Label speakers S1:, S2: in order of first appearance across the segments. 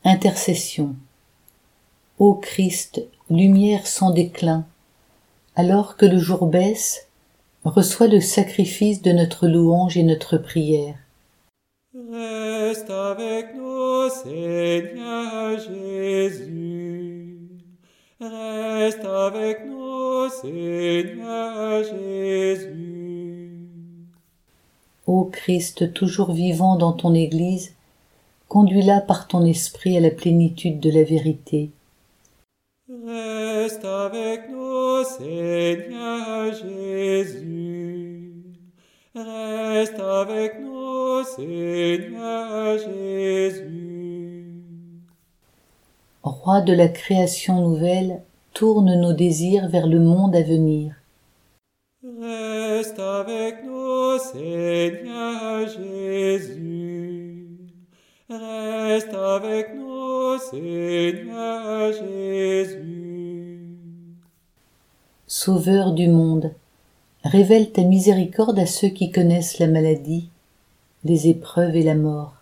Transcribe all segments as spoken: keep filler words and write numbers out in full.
S1: Intercession. Ô Christ, lumière sans déclin, alors que le jour baisse, reçois le sacrifice de notre louange et notre prière.
S2: Reste avec nous, Seigneur Jésus. Reste avec nous, Seigneur Jésus.
S1: Ô Christ, toujours vivant dans ton Église, conduis-la par ton esprit à la plénitude de la vérité.
S2: Reste avec nous, Seigneur Jésus. Reste avec nous, Seigneur Jésus.
S1: Roi de la création nouvelle, tourne nos désirs vers le monde à venir.
S2: Reste avec nous, Seigneur Jésus. Reste avec nous, Seigneur Jésus.
S1: Sauveur du monde, révèle ta miséricorde à ceux qui connaissent la maladie, les épreuves et la mort.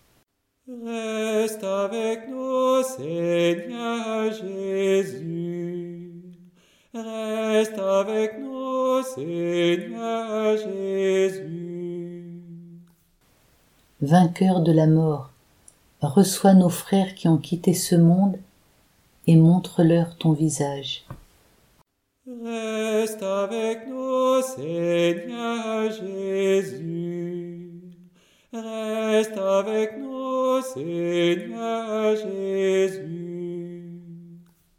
S2: Reste avec nous, Seigneur Jésus. Reste avec nous, Seigneur Jésus.
S1: Vainqueur de la mort, reçois nos frères qui ont quitté ce monde et montre-leur ton visage.
S2: Reste avec nous, Seigneur Jésus. Reste avec nous, Seigneur Jésus.